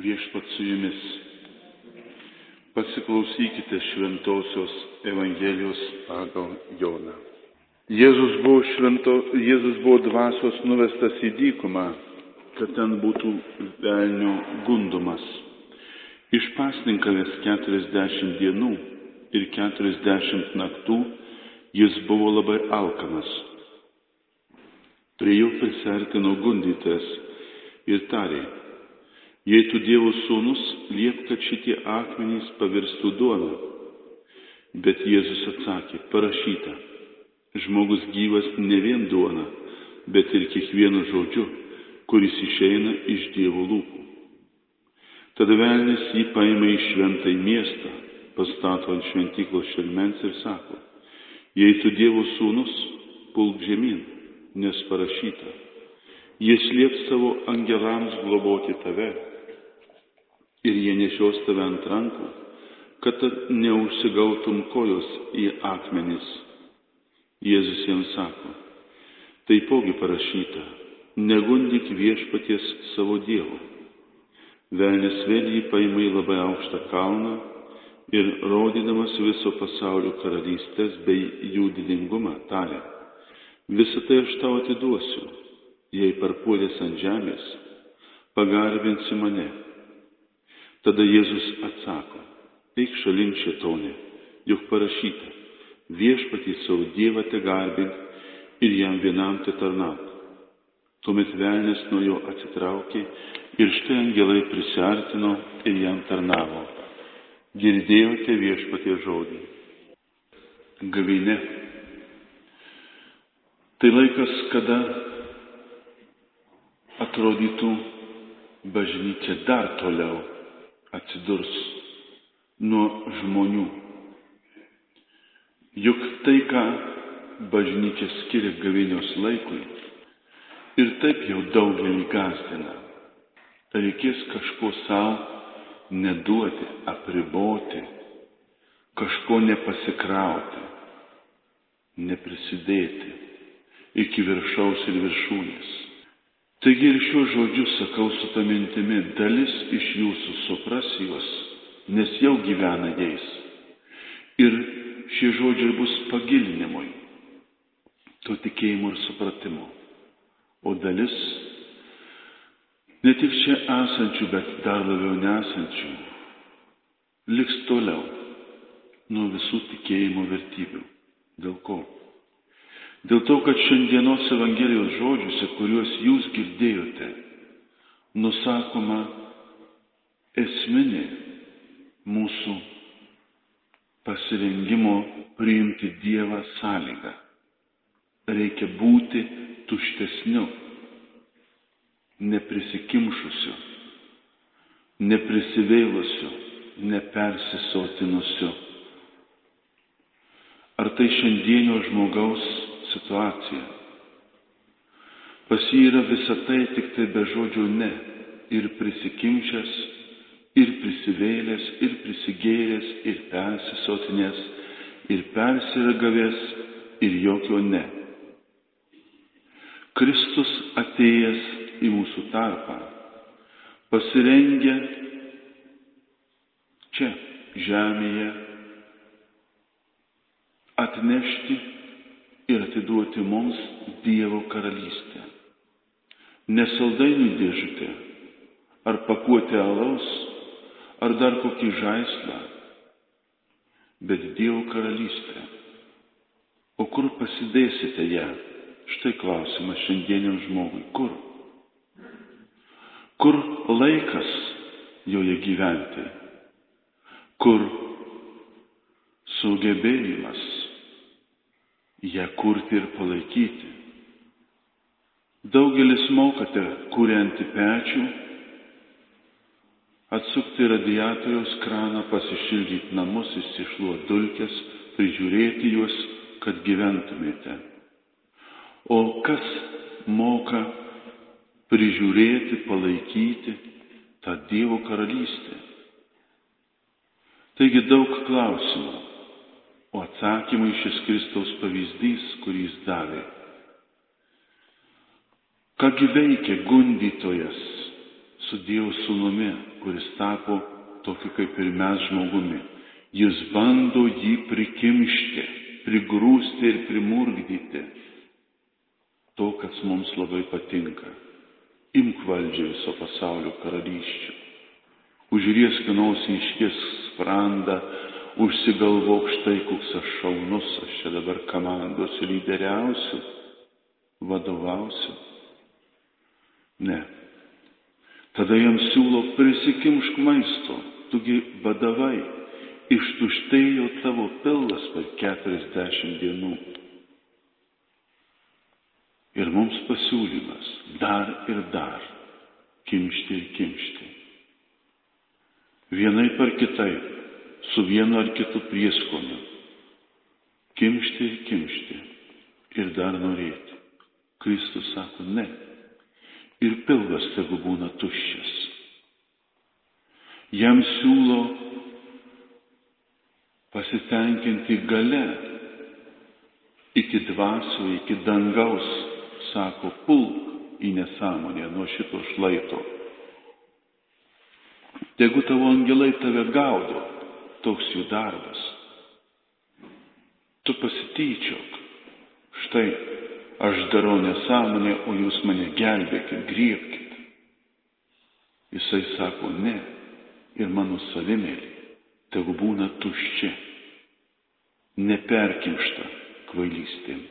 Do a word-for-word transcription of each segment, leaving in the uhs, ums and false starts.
Viešpat su jumis. Pasiklausykite šventosios Evangelijos pagal Joną. Jėzus buvo, švento, Jėzus buvo dvasios nuvestas į dykumą, kad ten būtų velnio gundomas. Išpasninkavęs keturiasdešimt dienų ir keturiasdešimt naktų jis buvo labai alkanas. Prie jo prisiartino gundytojas ir tarė: jei tu Dievo sūnus, liep, kad šitie akmenys pavirstų duona. Bet Jėzus atsakė: parašyta, žmogus gyvas ne vien duona, bet ir kiekvienu žodžiu, kuris išeina iš Dievo lūpų. Tada velnis jį paima į šventąjį miestą, pastato ant šventyklos šelmens ir sako: jei tu Dievo sūnus, pulk žemyn, nes parašyta, jis lieps savo angelams globoti tave ir jie nešios tave ant rankų, kad neužsigautum kojos į akmenis. Jėzus jam sako: taipogi parašyta, negundyk viešpaties savo Dievo. Velnis vėl jį paima į labai aukštą kalną ir, rodydamas viso pasaulio karalystės bei jų didingumą, tarė: visą tai aš tau atiduosiu, jei parpuolęs ant žemės pagarbinsi mane. Tada Jėzus atsako: eik šalin, šėtone, juk parašyta, viešpatį savo Dievą tegarbink ir jam vienam tetarnauk. Tuomet velnis nuo jo atsitraukė ir štai angelai prisiartino ir jam tarnavo. Girdėjote viešpaties žodį. Gavėnia. Tai laikas, kada atrodytų bažnyčia dar toliau atsidurs nuo žmonių. Juk tai, ką bažnyčia skiria gavėnios laikui, ir taip jau daugelį gąsdina. Reikės kažko savo neduoti, apriboti, kažko nepasikrauti, neprisidėti iki viršaus ir viršūnės. Taigi ir šiuo žodžiu sakau su ta mintimi, dalis iš jūsų supras juos, nes jau gyvena jais. Ir šie žodžiai bus pagilinimui, to tikėjimo ir supratimo. O dalis, ne tik čia esančių, bet dar labiau nesančių, liks toliau nuo visų tikėjimo vertybių. Dėl ko? Dėl to, kad šiandienos Evangelijos žodžiuose, kuriuos jūs girdėjote, nusakoma esminė mūsų pasirengimo priimti Dievą sąlygą. Reikia būti tuštesniu, neprisikimšusiu, neprisivėlusiu, nepersisotinusiu. Ar tai šiandienio žmogaus situacija? Pas jį yra visa tai, tik tai be žodžio ne, ir prisikimšęs, ir prisivėlęs, ir prisigėręs, ir persisotinęs, ir persiragavęs, ir jokio ne. Kristus atėjęs į mūsų tarpą, pasirengė čia, žemėje, atnešti ir atiduoti mums Dievo karalystę. Ne saldainių dėžutė, ar pakuotė alaus, ar dar kokį žaislą, bet Dievo karalystę. O kur pasidėsite ją? Štai klausimas šiandieniam žmogui. Kur? Kur laikas joje gyventi? Kur sugebėjimas ją kurti ir palaikyti? Daugelis mokate kūrenti pečių, atsukti radiatoriaus kraną, pasišildyti namus, išsišluoti dulkes, prižiūrėti juos, kad gyventumėte. O kas moka prižiūrėti, palaikyti tą Dievo karalystę? Taigi daug klausimų, o atsakymai šis Kristaus pavyzdys, kurį jis davė. Kągi veikia gundytojas su Dievo sūnumi, kuris tapo tokiu kaip ir mes žmogumi. Jis bando jį prikimšti, prigrūsti ir primurgdyti. To, kas mums labai patinka. Imk valdžią viso pasaulio karalysčių. Užriesk nosį, iškiesk sprandą, užsigalvok štai, koks aš šaunus, aš čia dabar komandosiu, lyderiausiu, vadovausiu. Ne. Tada jam siūlo prisikimšk maisto, tugi badavai, ištuštėjo tavo pilvas per keturiasdešimt dienų. Ir mums pasiūlymas dar ir dar kimšti ir kimšti. Vienaip ar kitaip, su vienu ar kitu prieskoniu. Kimšti ir kimšti. Ir dar norėti. Kristus sako ne. Ir pilvas tegu būna tuščias. Jam siūlo pasitenkinti gale. Iki dvasių, iki dangaus. Sako, pulk į nesąmonę nuo šito šlaito. Tegu tavo angelai tave gaudo, toks jų darbas. Tu pasityčiok. Štai, aš darau nesąmonę, o jūs mane gelbėkit, griebkit. Jisai sako, ne, ir mano savimėlį, tegu būna tuščia, neperkimšta kvailystėm.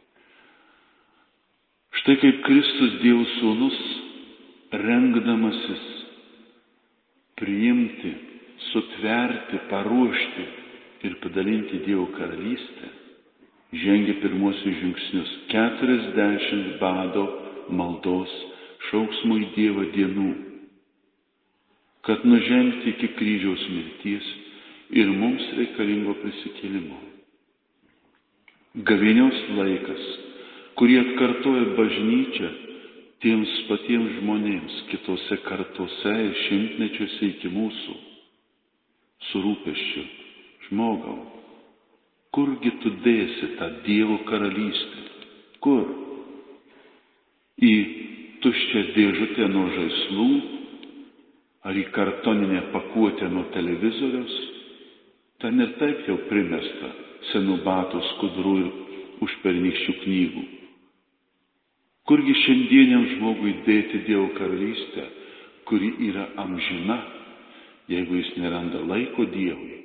Štai kaip Kristus Dievo Sūnus, rengdamasis priimti, sutverti, paruošti ir padalinti Dievo karalystę, žengė pirmuosius žingsnius keturiasdešimt bado maldos šauksmo į Dievą dienų, kad nužengti iki kryžiaus mirties ir mums reikalingo prisikėlimo. Gavėnios laikas, kurį atkartoja bažnyčia tiems patiems žmonėms kitose kartose ir šimtmečiuose iki mūsų, su rūpesčiu, žmogau, kurgi tu dėsi tą Dievo karalystę? Kur? Į tuščią dėžutę nuo žaislų, ar į kartoninę pakuotę nuo televizoriaus? Ten ir taip jau primesta senų batų, skudurų ir užpernykščių knygų. Kurgi šiandieniam žmogui dėti Dievo karalystę, kuri yra amžina, jeigu jis neranda laiko Dievui?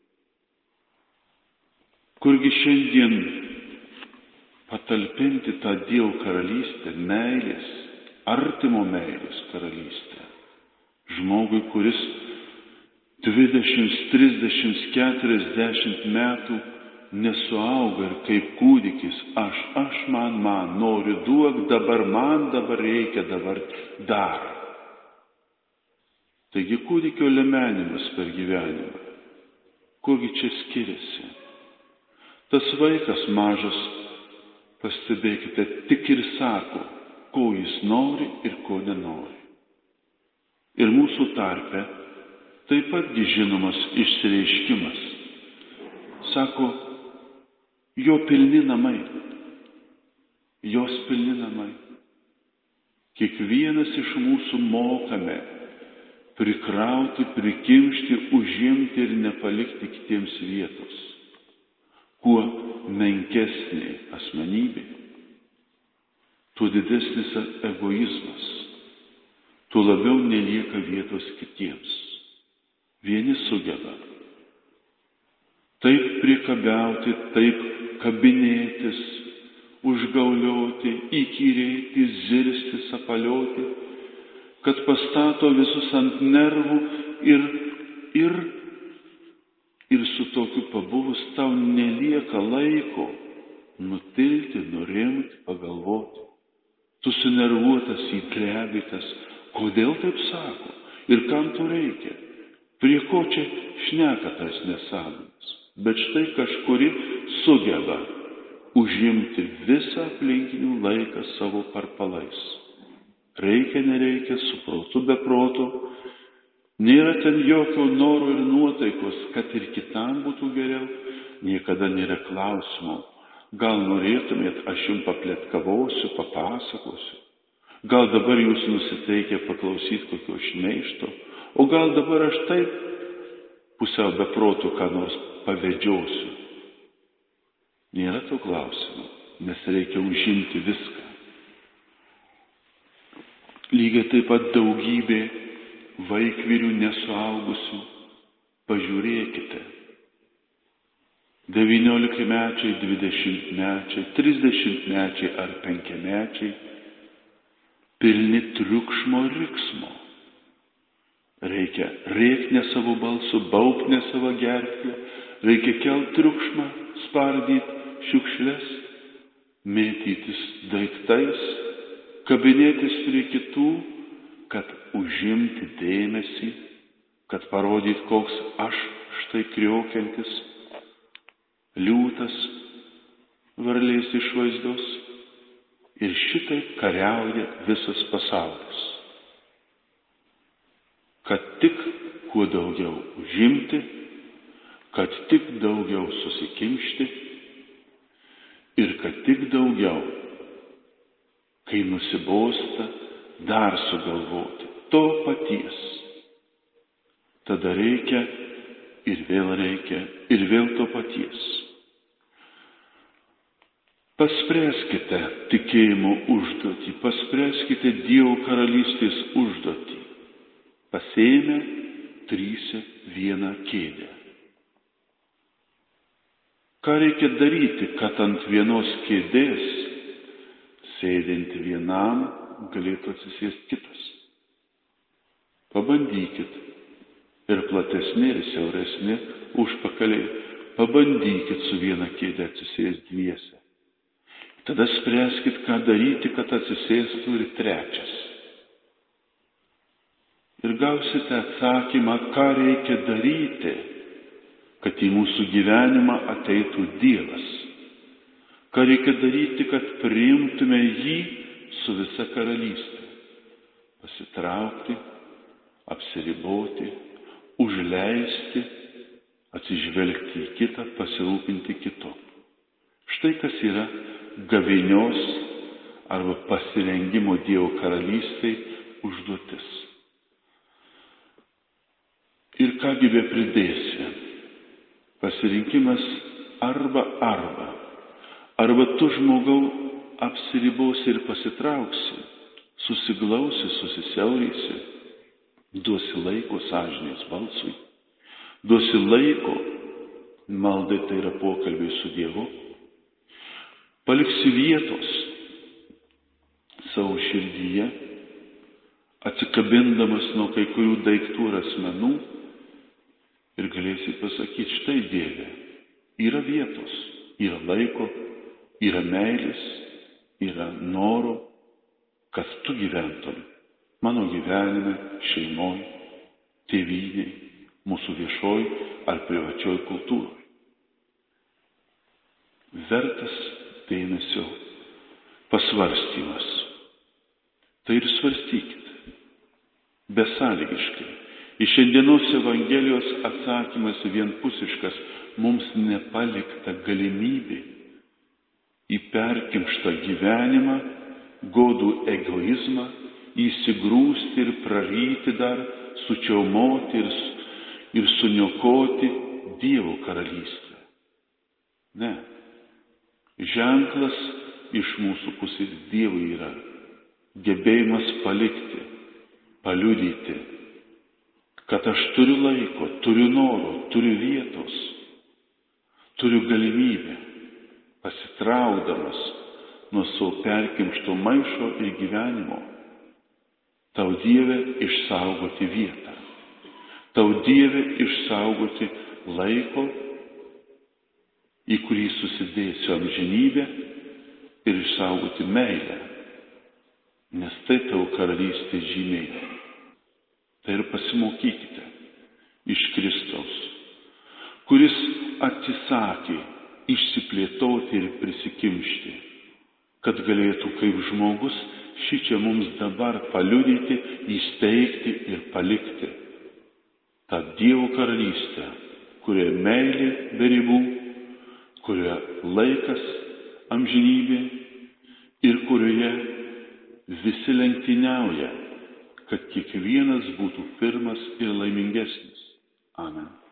Kurgi šiandien patalpinti tą Dievo karalystę, meilės, artimo meilės karalystę, žmogui, kuris dvidešimt, trisdešimt, keturiasdešimt metų nesuauga ir kaip kūdikis, aš, aš, man, man, noriu, duok dabar, man dabar reikia, dabar dar. Taigi kūdikio lemenimas per gyvenimą. Kogi čia skiriasi? Tas vaikas mažas, pastebėkite, tik ir sako, ko jis nori ir ko nenori. Ir mūsų tarpe taip patgi žinomas išsireiškimas. Sako, jo pilni namai, jos pilni namai. Kiekvienas iš mūsų mokame prikrauti, prikimšti, užimti ir nepalikti kitiems vietos. Kuo menkesnė asmenybė, tuo didesnis egoizmas, tuo labiau nelieka vietos kitiems. Vieni sugeba taip prikabiauti, taip kabinėtis, užgaulioti, įkyrėti, zirsti, sapalioti, kad pastato visus ant nervų ir, ir, ir su tokiu pabuvus tau nelieka laiko nutilti, nurimti, pagalvoti. Tu sunervuotas, įdrebitas, kodėl taip sako ir kam to reikia, prie ko čia šneka tas nesąmonės. Bet štai kažkuri sugeba užimti visą aplinkinių laiką savo parpalais. Reikia, nereikia, su protu, be proto. Nėra ten jokio noro ir nuotaikos, kad ir kitam būtų geriau. Niekada nėra klausimo. Gal norėtumėt, aš jums papletkavosiu, papasakosiu. Gal dabar jūs nusiteikę paklausyti kokio šmeižto, O gal dabar aš taip pusiau be protų ką nors pavedžiosiu. Nėra to klausimo, nes reikia užimti viską. Lygiai taip pat daugybė vaikvirių nesuaugusių. Pažiūrėkite. Devyniolikmečiai, dvidešimtmečiai, trisdešimtmečiai ar penkiamečiai pilni triukšmo riksmo. Reikia rėkti ne savo balsu, baubti ne savo gerklę, reikia kelt triukšmą, spardyti šiukšles, mėtytis daiktais, kabinėtis prie kitų, kad užimti dėmesį, kad parodyti, koks aš štai kriokiantis, liūtas, varlės išvaizdos. Ir šitaip kariauja visas pasaulis. Kad tik kuo daugiau užimti, kad tik daugiau susikimšti ir kad tik daugiau, kai nusibosta, dar sugalvoti to paties. Tada reikia ir vėl reikia ir vėl to paties. Paspręskite tikėjimo užduotį, paspręskite Dievo karalystės užduotį. Pasėmę tryse vieną kėdę. Ką reikia daryti, kad ant vienos kėdės, sėdint vienam, galėtų atsisėsti kitas? Pabandykit. Ir platesni, ir siauresni užpakaliai. Pabandykit su viena kėdė atsisėsti dviese. Tada spręskit, ką daryti, kad atsisėstų ir trečias. Ir gausite atsakymą, ką reikia daryti, kad į mūsų gyvenimą ateitų Dievas. Ką reikia daryti, kad priimtume jį su visa karalystė. Pasitraukti, apsiriboti, užleisti, atsižvelgti į kitą, pasirūpinti kitu. Štai kas yra gavėnios arba pasirengimo Dievo karalystei užduotis. Ir kągi be pridėsi, pasirinkimas arba arba, arba tu žmogau apsiribosi ir pasitrauksi, susiglausi, susisiaurysi, duosi laiko sąžinės balsui, duosi laiko maldai, tai yra pokalbiai su Dievu, paliksi vietos savo širdyje, atsikabindamas nuo kai kurių daiktų ir asmenų ir galėsi pasakyti, štai Dieve, yra vietos, yra laiko, yra meilės, yra noro, kad tu gyventum mano gyvenime, šeimoj, tėvynėj, mūsų viešoj ar privačioj kultūroj. Vertas dėmesio pasvarstymas. Tai ir svarstykit. Besąlygiškai. Iš šiandienos Evangelijos atsakymas vienpusiškas, mums nepalikta galimybė į perkimštą gyvenimą, godų egoizmą, įsigrūsti ir praryti dar, sučiaumoti ir, ir suniokoti Dievo karalystę. Ne. Ženklas iš mūsų pusės Dievui yra gebėjimas palikti, paliudyti, kad aš turiu laiko, turiu noro, turiu vietos, turiu galimybę, pasitraukdamas nuo savo perkimšto maišo ir gyvenimo, tau Dieve išsaugoti vietą, tau Dieve išsaugoti laiko, į kurį susidėsiu amžinybę ir išsaugoti meilę, nes tai tavo karalystė žymė. Tai ir pasimokykite iš Kristaus, kuris atsisakė išsiplėtoti ir prisikimšti, kad galėtų kaip žmogus šičia mums dabar paliudyti, įsteigti ir palikti tą Dievo karalystę, kurioje meilė be ribų, kurioje laikas amžinybė ir kurioje visi lenktyniauja, kad kiekvienas būtų pirmas ir laimingesnis. Amen.